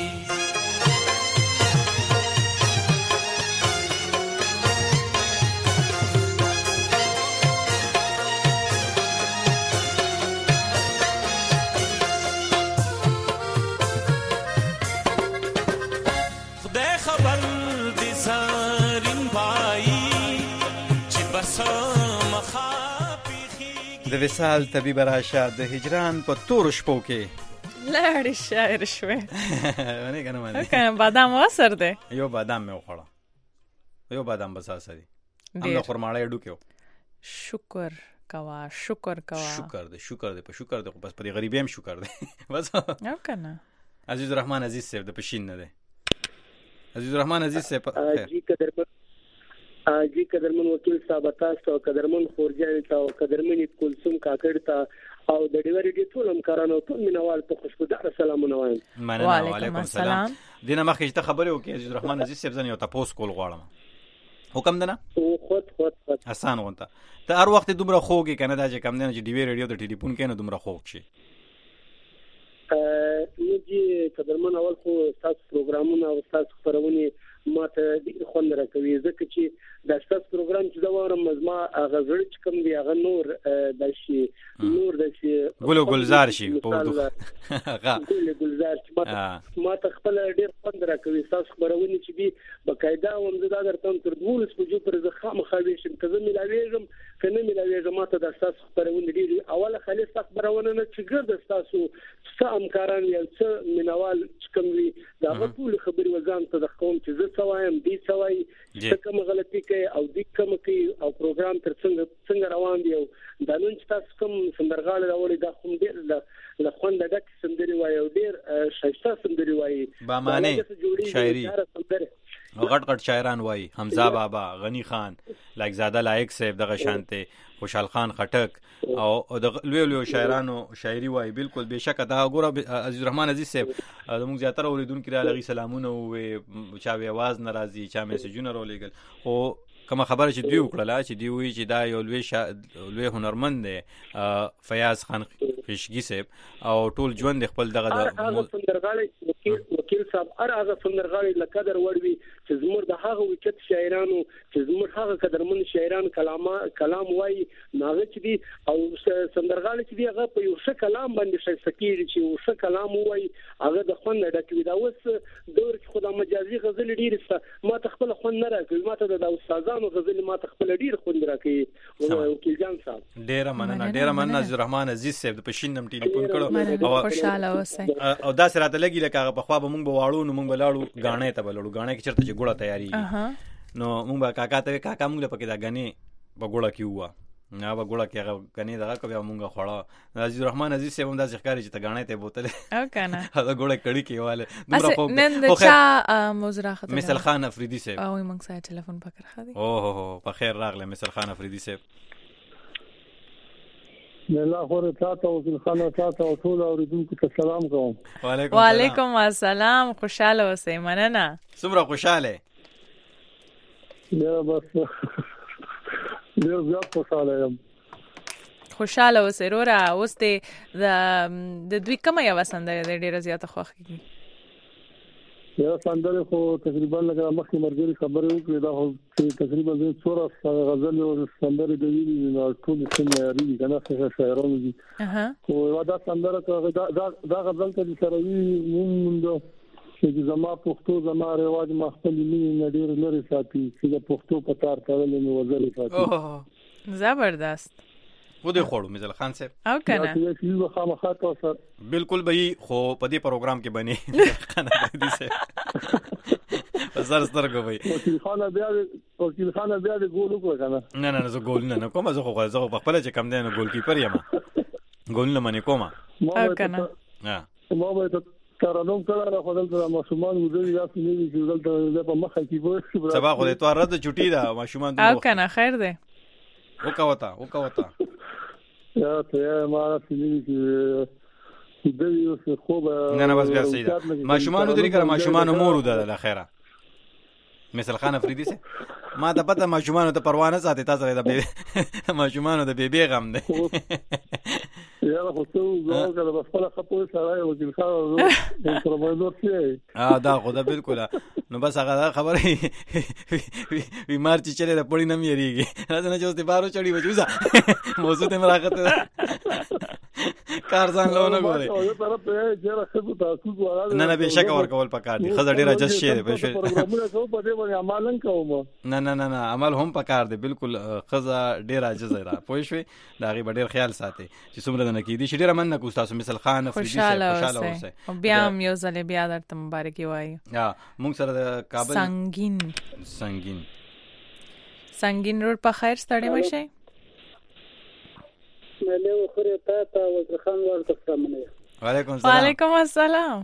د وصال طبیب راشه د هجران په تور شپو کې لاړې شاعر شوې ونه کنه باندې کنه بادام واسر ده یو بادام مې وخوړه یو بادام بس اسري هم د خرماړې ډو کې شکر کوا شکر کوا شکر دې شکر دې په شکر دې بس په غریبې هم شکر دې بس او کنه عزیز الرحمن عزیز صاحب د پښین نه ده عزیز الرحمن عزیز صاحب جی قدر جی قدرمن وکیل صاحب تاسو او قدرمن خورجان ته او قدرمن کلثوم کاکړ ته او د ډیوري ډی ټول همکارانو ته مینوال په خوشبودار سلامونه وایم. وعلیکم السلام. دینه مخکې ته خبرې وکړې عزیز الرحمن عزیز صاحب زنه یو تاسو کول غواړم حکم ده نه او خود خود خود آسان وانته ته هر وخت دومره خوږی کنه دا چې کم نه چې ډیوی ریډیو د ټلیفون کې نه دومره خوږ شي ا نو جی قدرمن اول خو تاسو پروګرامونه او تاسو خبرونه ماته د خوند راکوي ځکه چې د تاسو پروګرام چې دا وره مزما غزړ چې کوم دی هغه نور د شي نور د شي ګل ګلزار شي په اردو هغه ګل ګلزار چې ماته خپل ډیر خوند راکوي تاسو خبرونه چې بي بقاعده ومزدا درته تر دولس بجو پر زخه مخاوي شم کزه ملاويږم کنه ملاويږم ماته د تاسو خبرونه ډیر اوله خالص خبرونه نه چې ګرځ تاسو څه امکاران یو څه منوال چې کوم وي دا ټول خبري وزان ته د قوم چې زه سوایم دي سوای چې کوم غلطي کوي او د کوم کوي او پروګرام تر څنګه څنګه روان دی او دا نن چې تاسو کوم سندرغاله راوړي دا کوم ډیر له خوند ډک سندري وای او ډیر شایسته سندري وای با معنی شاعري غټ غټ شاعران وای حمزه بابا غنی خان لایکزاده لایق صاحب دغه شانته خوشحال خان خټک او د لوی لوی شاعرانو شاعري وای بالکل بهشکه دا ګوره عزیز الرحمن عزیز صاحب موږ زیاتره اوریدونکو را لغي سلامونه او چا وی आवाज ناراضي چا میسجونه رولېګل او کوم خبره چې دی وکړه چې دی وی چې دا یو لوی شا... لوی هنرمند دی فیاض خان خشګي صاحب او ټول ژوند خپل دغه د سندرغاړي وکیل وکیل صاحب ار هغه سندرغاړي لقدر وړوي چې زموږ د هغه وکټ شاعرانو چې زموږ هغه قدرمن شاعران کلام کلام وای ناغه چې دی او سندرغاړي چې دی هغه په یو څه کلام باندې شي سکیږي چې یو څه کلام وای هغه د خوند ډکوي دا اوس دور کې خدای مجازي غزل ډیر ما ته خپل خوند نه راکوي ما ته د استادانو غزل ما ته خپل ډیر خوند راکوي وکیل جان صاحب. ډیره مننه ډیره مننه عزیز الرحمن عزیز صاحب د پښینم ټلیفون کړو او خوشاله اوسئ. او دا سره راته لګی لکه په خوا به مونږ به واړو نو مونږ به لاړو غاڼې ته بلړو غاڼې کې چرته چې ګوړه تیاری نو مونږ به کاکا ته کاکا مونږ له پکې دا غنې په ګوړه کې ووا نه به ګوړه کې هغه غنې دغه کوي مونږ خوړه عزیز الرحمن عزیز صاحب هم دا ځخکاري چې ته غاڼې ته بوتل او کنه دا ګوړه کړي کې واله دومره خو نن د چا موزرا خطر مثل خان افریدی صاحب او موږ سره ټلیفون پکړ خدي او هو په خیر راغله مثل خان افریدی صاحب. الله خور تاسو او وکیل خان تاسو او ټول اوریدونکو ته سلام کوم. وعلیکم وعلیکم السلام. خوشاله اوسئ. مننه. څومره خوشاله یا بس ډیر زیات خوشاله یم. خوشاله اوسئ وروره. اوس د د دوی کومه یوه سندره د ډیره زیاته خوښیږي؟ یا سندره خو تقریبا لکه مخکې مرګري خبرې وکړې دا خو تقریبا زه څوره غزل او سندرې د ویلي نو ټول څه معیاري دي کنه څه شاعرانو دي خو دا سندره دا دا غزل ته سره وی مونږ چې زما پښتو زما رواج ما خپل مینې نه ډېر لري ساتي چې د پښتو په تار تړلې مې وزرې ساتي. زبردست. و دې خوړو مثل خان صاحب او کنه یو خامخا تاسو بالکل به خو په دې پروګرام کې بني خانه دې سه زر سترګو وي وکیل خان بیا وکیل خان بیا د ګول وکړه کنه نه نه زه ګول نه کوم زه خو زه په خپل چې کم دی نو ګول کیپر یم ګول نه منې کومه او کنه ها ما به ترانوم کړه خو دلته ماشومان وځي یا سنوي چې دلته په مخه کې وو سبا خو دې تو رد چټي دا ماشومان او کنه خیر دی وکاوتا وکاوتا یا ته ما سنوي چې د یو خوب نه نه بس بیا سیده ماشومان درې کړه ماشومان مور ده د اخره مثل خان افریدی سه ما د پته ماشومان ته پروا نه ساتي تاسو د ماشومان د بیبي غم ده یا خو څو زه کله بس خپل خپل سره وکیل خان سره مزور شي اه دا خو دا بالکل نو بس هغه خبره بیمار چې چره د پړی نه میریږي راځنه چې اوس د بارو چړي وځه موضوع ته مراقبه کار ځان لونه غوري نه نه به شک ورکول پکار دي خزه ډیره جس شي به شي نه نه نه نه عمل هم پکار دي بالکل خزه ډیره جزای را پوه شو دا غي ډیر خیال ساتي چې څومره نه کیدی شي ډیره من نه کوستاسو مثل خان افریدی خوشاله اوسه بیا یو ځل بیا درته مبارکي وایي. ها مونږ سره د کابل سنگین سنگین سنگین روډ په خیر ستړي مشه مله خوري تا تا وزر خان ورته سلامونه. وعلیکم السلام. وعلیکم السلام.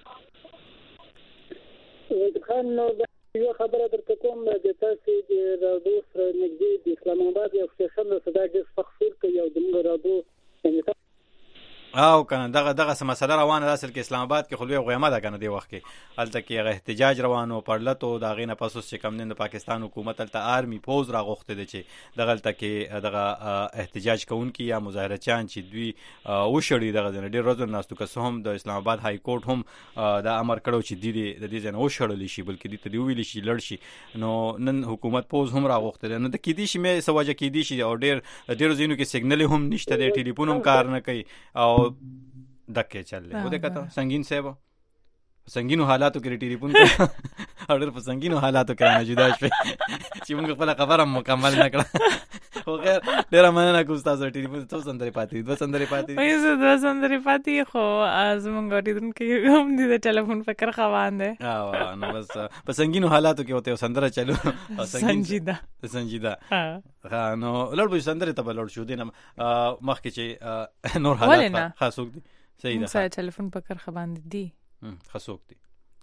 وزر خان نو یو خبره درته کوم د تاسو د رادیو سره نږدې د اسلام آباد یو سټیشن د صدا د فخر کې یو د موږ رادیو او کنه دغه دغه سم مسله روانه ده اصل کې اسلام آباد کې خلوی غیمه ده کنه دی وخت کې الته کې هغه احتجاج روانو پرلته دا غینه پاسوس چې کم نه د پاکستان حکومت الته آرمی فوز را غوښته دي چې دغه الته کې دغه احتجاج کوونکي یا مظاهره چان چې دوی وشړي دغه نه ډیر ورځې ناستو که هم د اسلام آباد های کورټ هم دا امر کړو چې د دې د دې نه وشړل شي بلکې د دې ویل شي لړ شي نو نن حکومت فوز هم را غوښته نو د کې دي شي مې سواجه کې دي شي او ډیر ډیر زینو کې سیګنل هم نشته د ټلیفون هم کار نه کوي او دکې چللې و دې کته سنگین صاحب سنگینو حالاتو کې ټلیفون اورر په سنگینو حالاتو کې نه جدا شوي چې موږ خپل خبره مکمل نه کړه خو غیر ډیر مننه کوم تاسو ټلیفون ته سندري پاتې دوه سندري پاتې وایي زه دوه سندري پاتې خو زمونږ ټلیفون کې هم دې ټلیفون فکر خوان دي اه نو بس په سنگینو حالاتو کې وته سندره چلو سنجیدا سنجیدا ها نو لړ به سندره ته لړ شو دینه مخکې چې نور حالات خاصوک دي صحیح ده سره ټلیفون پکړ خوان دي خاصوک دي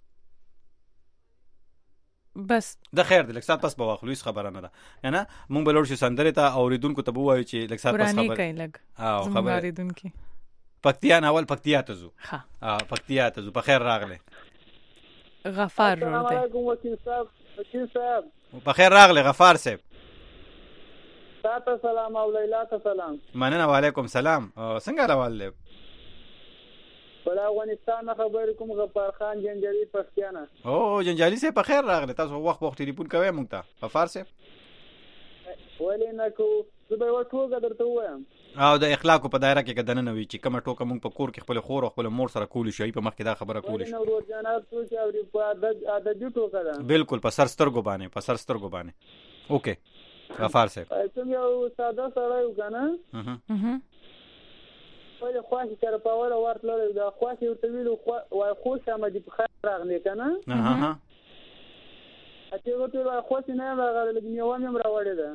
بس د خیر د لکسات پس په واخلوس خبره نه ده یعنی مونږ بلور شو سندره ته اوریدونکو ته وایو چې لکسات پس خبره کوي لګ او خبره اوریدونکو پکتیا نه اول پکتیا ته زو ها پکتیا ته زو په خیر راغله غفار ورته علیکم وکیل صاحب وکیل صاحب په خیر راغله غفار صاحب تاسو سلام او لیلا ته سلام. مننه وعلیکم سلام څنګه راواله په افغانستان خبر کوم غفار خان جنجالي پښتانه او جنجالي سه په خیر راغله تاسو وخت وخت ټلیفون کوي مونږ ته غفار صاحب ولې نه کو زه به ورته درته وایم او د اخلاق په دایره کې کدن نه وی چې کومه ټوکه مونږ په کور کې خپل خور او خپل مور سره کول شي په مخ کې دا خبره کول شي نو ورجناب څو چې اوري په عادت عادت ټوکه ده بالکل په سر سترګو باندې په سر سترګو باندې اوکے غفار صاحب کوم یو ساده سړی و کنه ولې خواږه سره پاور ورتلل دا خواږه ورته ویلو وای خوش آمدې په خیر راغلی کنه ها ها اته ورته وای خوش نه راغلی لګ نیو مې راوړې ده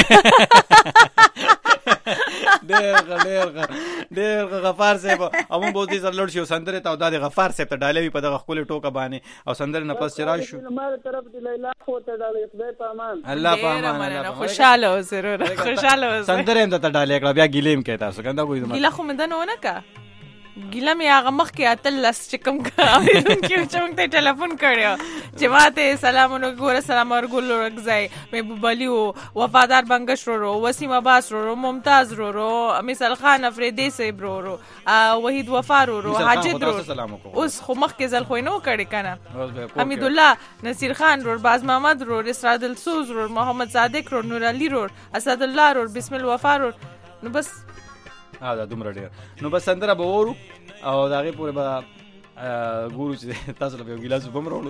ډېر ډېر ډېر غفار صاحب امون بوز دي سره لړ شو سندره ته د غفار صاحب ته ډالې په دغه خپل ټوکه باندې او سندره نه پس چرای شو ماره طرف دی لیلا خو ته ډالې خدای په امان الله په امان الله خوشاله اوسه خوشاله اوسه سندره هم ته ډالې کړه بیا ګیلیم کې تاسو کنده کوی ګیلا خو مدن ونه کا ګیلا مې هغه مخ کې اتل لس چکم کا کې چې موږ ته ټلیفون کړو چې ماته سلامونه ګوره سلام ورګول ورګځای مې بوبلی او وفادار بنگش رو وسیم عباس رو ممتاز رو رو مثال خان افریدی صاحب رو رو وحید وفار رو حاجد رو اوس خو مخ کې زل خو نه کړی کنه حمید الله نصیر خان رو باز محمد رو اسراد السوز رو محمد صادق رو نور علی رو اسد الله رو بسم الوفا رو نو بس ها دا دومره ډیر نو بس سندره به وورو او دا غي پورې به ګورو چې تاسو له یو ګیلاس وبم وروړو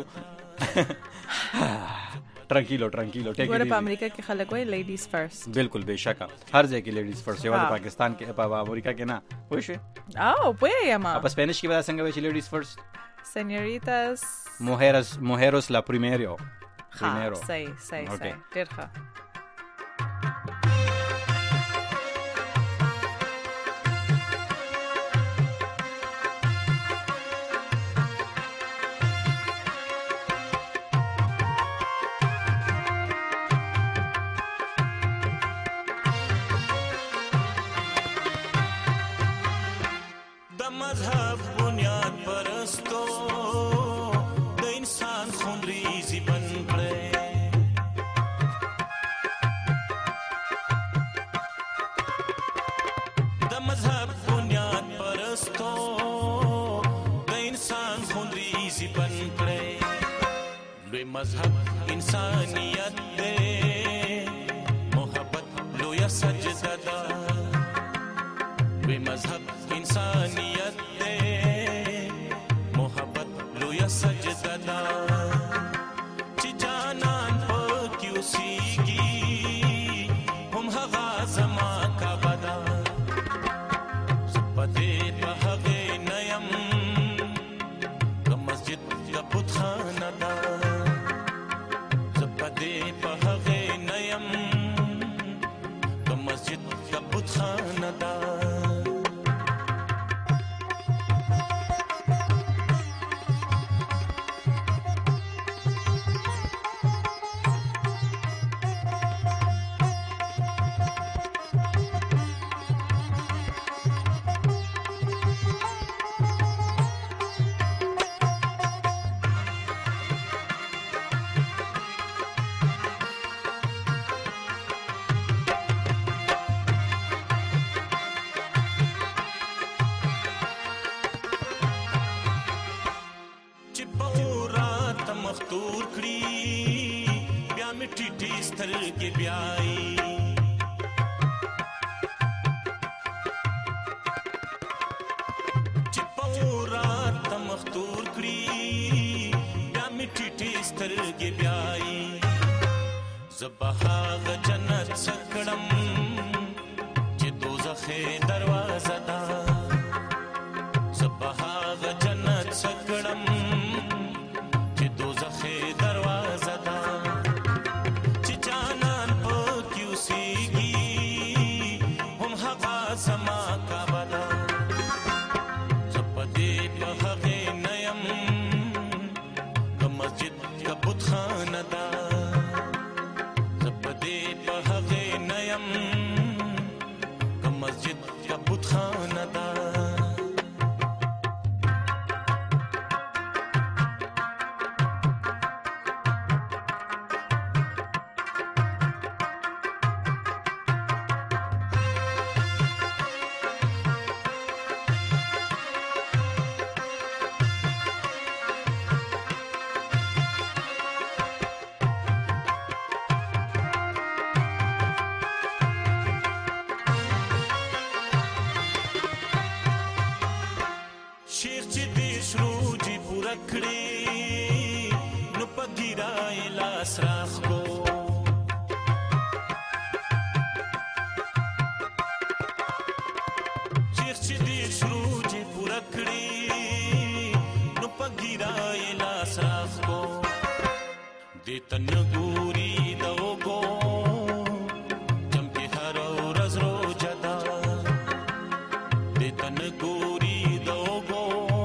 ټرانکیلو ټرانکیلو ټیک ګوره په امریکا کې خلک وایي لیډیز فرست بالکل بهشکه هر ځای کې لیډیز فرست یو د پاکستان کې په امریکا کې نه وای شي او په یما په اسپانیش کې به څنګه وایي لیډیز فرست سینیوریتاس mujeres mujeres la primero primero صحیح صحیح صحیح ډیر ښه مذهب انسانیت دے محبت لویا سجدہ دا بے مذہب انسانیت دے محبت لویا سجدہ دا چی جانان پاکی سیگی ہم ہغا زما کا بدا پتے پہغے نیم کا مسجد کا بت خانہ دا لاس راخ کو دې تن ګوري دوګو چمکي هر ورځ روزه دا دې تن ګوري دوګو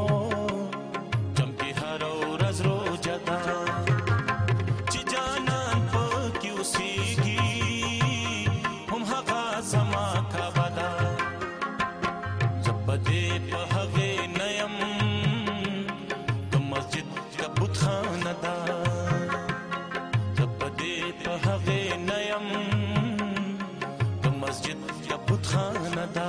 چمکي هر ورځ روزه دا چې جانان پکې اوسېږي هم هغه زما کا بدا زبدې په هغه نیم د مسجد کا بت خانه دا زبدې په هغه نیم د مسجد کا بت خانه دا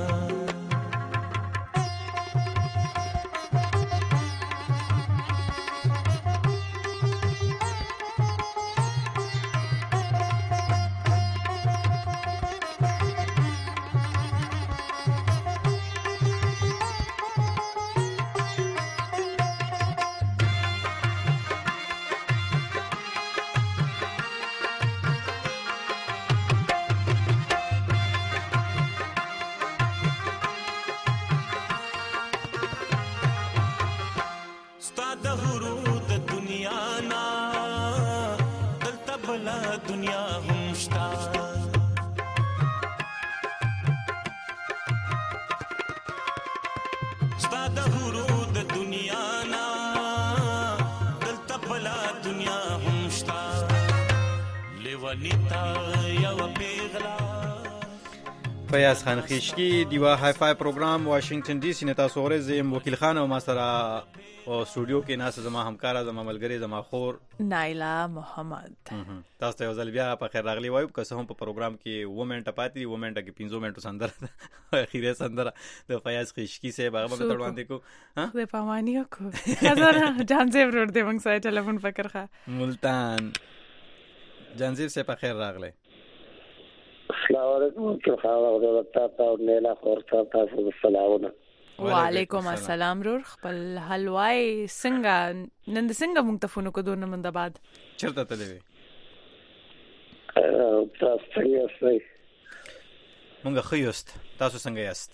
دنیا هم شتا ستا د هورو د دنیا نا دلته بلا دنیا هم شتا لیوانی تا یو پیغلا فیاض خان خیشکی دیوا های فای پروگرام واشنگټن ډي سي نه تاسو اورئ. زه وکیل خان او ما سره او سټوډیو کې ناس زما همکارا زما ملګری زما خور نایلا محمد. تاسو ته یو ځل بیا په خیر راغلی وایو که څه هم په پروګرام کې و منټه پاتې و منټه کې پنځه منټو سندره اخیری سندره د فیاض خیشکی سے هغه به تړوان کو ها د پامانیو کو خزر جانزیب روډ دی موږ سره ټلیفون فکر ښه ملتان جانزیب سے په خیر راغلی. السلام علیکم ورحمۃ اللہ نیلا خورتا تاسو السلام. وعلیکم السلام. رور خپل حلوای څنګه نن څنګه مونږ ته فون کو دونه من بعد چرته تلې وي تاسو څنګه یاست؟ مونږ ښه یاست. تاسو څنګه یاست؟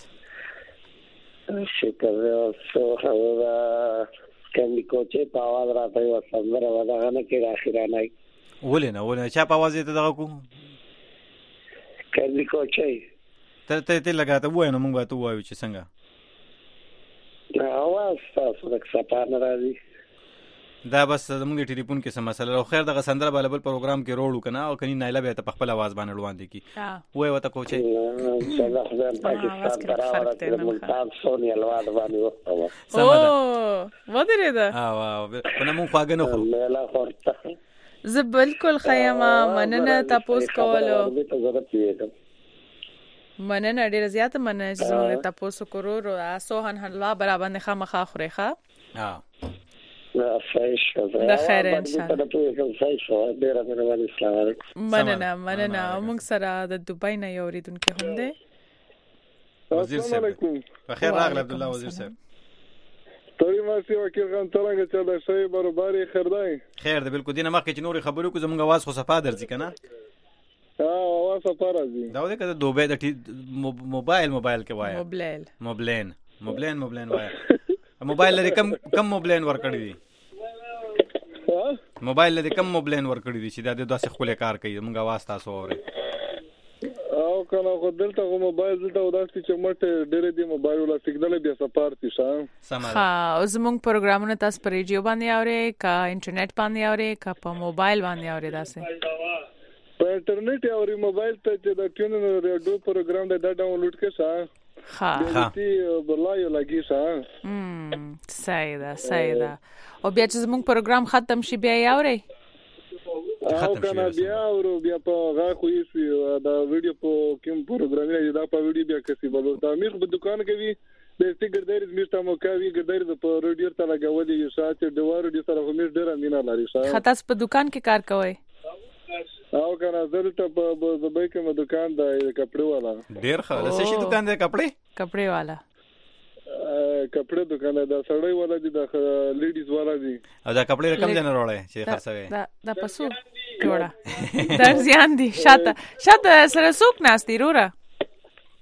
شکر اوسه هغه کمی کوچه په आवाज راته و سندره ودا نه کې اخیرانه ولې نه ولې چا په आवाज ته دغه کو کمی کوچه ته ته ته لګاته وای نو مونږ به ته وایو چې څنګه اواز تاسو د سپان راځي دا بس زموږ د ټلیفون کې سم مسله. خو خیر دغه سندره بل بل پروګرام کې روړو کنه او کني نایله به ته په خپل आवाज باندې روان دي کی وای وته کوچه څنګه خدای پاکستان تراوره ملتان سونی الواد باندې وخته او و درې ده ها واو کنه مون خواګه نه خو نیلا خورتا زه بالکل خیمه مننه تاسو کولو مننه ډیر زیات مننه چې زموږ تاسو کورو او سوهن الله برابر نه خامخا خوري ښه ها د خیر ان شاء الله. مننه مننه موږ سره د دوبۍ نه یو ریدونکو هم دی. وزیر صاحب بخیر راغلی عبد الله وزیر صاحب. توري ماسي وکیل خان څنګه چې د شی برابرۍ خیر دی؟ خیر دی بالکل. دینه مخکې چې نور خبرو کو زموږ आवाज خو صفه درځي کنه ها आवाज صفه راځي دا ودا کده دوبه د موبایل موبایل کې وای موبایل موبلین موبلین موبلین وای موبایل لري کم کم موبلین ور کړی دی ها موبایل لري کم موبلین ور کړی دی چې دا د داسې خپل کار کوي موږ आवाज تاسو اوري او کنه خو دلته خو موبایل دلته وداسې چې مټ ډېر دی موبایل ولا سیګنال بیا سپارتي شه ها اوس موږ پروګرامونه تاسو پر ریډیو باندې اوري کا انټرنیټ باندې اوري کا په موبایل باندې اوري داسې په انټرنیټ او موبایل ته چې د ټیون ریډیو پروګرام د ډاونلوډ کې ښه ها ها تی بلای لګی ښه هم صحیح ده صحیح ده. او بیا چې موږ پروګرام ختم شي بیا یې اوري او کنه بیا ورو بیا په غا خو یې دا ویډیو په کوم پروګرام دی دا په ویډیو بیا کسي بلو تا میر په دکان کې وی د سیګرداري زمیستا مو کوي ګرداري د په ریډیو ته لګولې یو ساعت د وارو دي سره هم ډیر امینه لري ښه خاص په دکان کې کار کوي او کنه زلته په دبي کې مو دکان دی کپڑے والا ډیر ښه لسه شي دکان دی کپڑے کپڑے والا کپڑے دکان دا سړی والا دي دا لیډیز والا دي او دا کپڑے رقم جن وروړي چې خرڅوي دا دا پسو جوړه درځيان دي شاته شاته سره سوق ناستي روره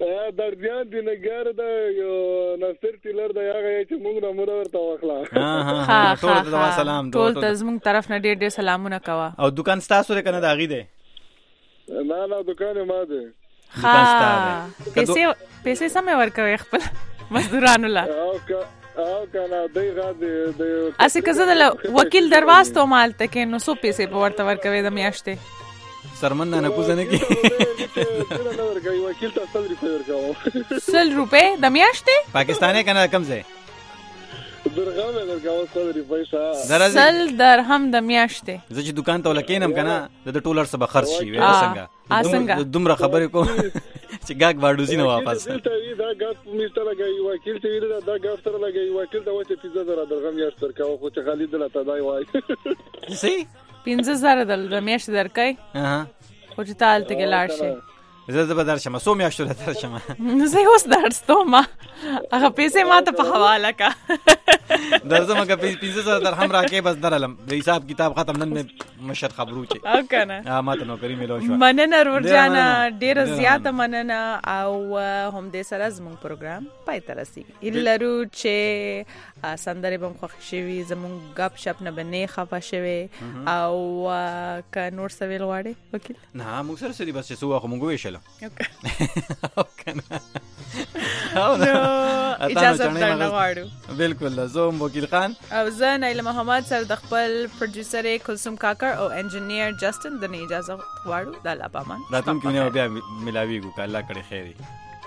درځان دی نګار دا یو ناصر ټیلر دا هغه چې موږ نه مور ورته واخلا ها ها ټول ته سلام ټول ته زموږ طرف نه ډېر ډېر سلامونه کوه. او دکان ستاسو لري کنه دا غي دی؟ نه نه دکان ما دی. ها پیسې پیسې سم ورکوي خپل مزدورانو لا او او کنه دای غاډ دی اسه کزه د وکیل درواستو مال تکه نو سو پیسې په ورته ورکوي د میاشتې سرمن نه کوزه نه کی نه ورکوي وکیل ته سل روپے ورکاو سل روپے د میاشتې پاکستاني کنه کم ځای درغه مې ورکاو سل روپے شاه سل درهم د میاشتې زه چې دکان ته ولکینم کنه د ټولر سبا خرج شي وې څنګه دومره خبرې کوم چې ګاګ واډو زینه واپس دا ګاګ میسته لګي وکیل ته ویل دا ګاګ سره لګي وکیل ته وته پیزا در درغه میاشت ورکاو خو چې خالد دلته دای وای سي پنځه زره د میاشت درکای ها خو چې تال ته ګلاړ شي زه زه به درشم سو میاشتو درشم زه اوس درستم هغه پیسې ما ته په حواله کا درځم که پیسې سره در هم راکې بس درلم د حساب کتاب ختم نن مې مشر خبرو چې او کنه ها ما ته نوکری ملو شو مننه ورجانا ډیره زیاته مننه او هم دې سره زموږ پروګرام پای ته رسیږي اله رو چې سندره بم خوښ شوي زموږ غپ شپ نه بنې خفه شوي او ک نور سویل واړي وکیل نه موږ سره سړي بس څه واخو موږ ویشل او کنه نو اجازه درنه غواړو بالکل زوم وکیل خان او زه نایله محمد سره د خپل پروډوسر کلثوم کاکر او انجینیر جسټن د نه اجازه غواړو د الله پامان راتلونکي نه بیا ملاویږو که الله کړي خیری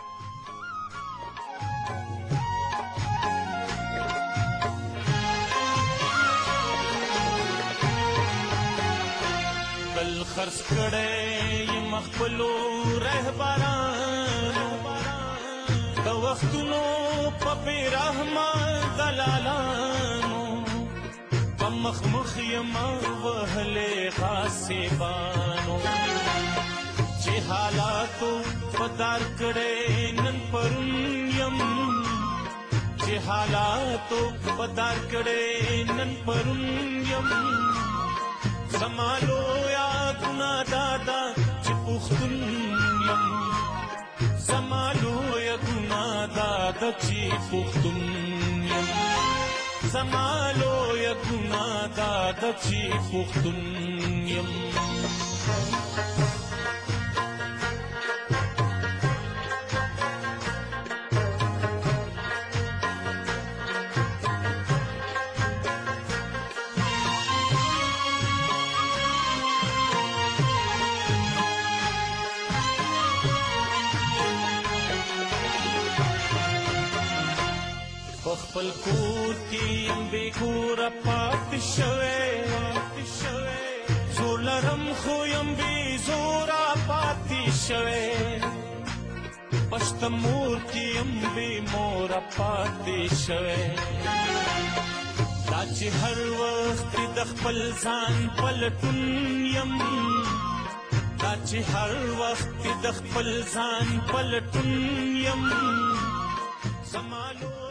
بل خرڅ کړي مخبلو رهبرانو د وختونو په بیرحمه دلالانو په مخ مخ یم وهلې غاصبانو چې حالاتو په دار کړي نن پرون یم چې حالاتو په دار کړي نن پرون یم زمالو یا ګنا دادا چې پختون یم زمالو یا ګنا دادا چې پختون یم زمالو یا ګنا دادا چې پختون یم خپل کور کې یم بې کوره پاتې شوی زور لرم خو یم بې زوره پاتې شوی پشته مور کې یم بې موره پاتې شوی دا چې هر وخت د خپل ځان پلټون یم دا چې هر وخت د خپل ځان پلټون یم زمالو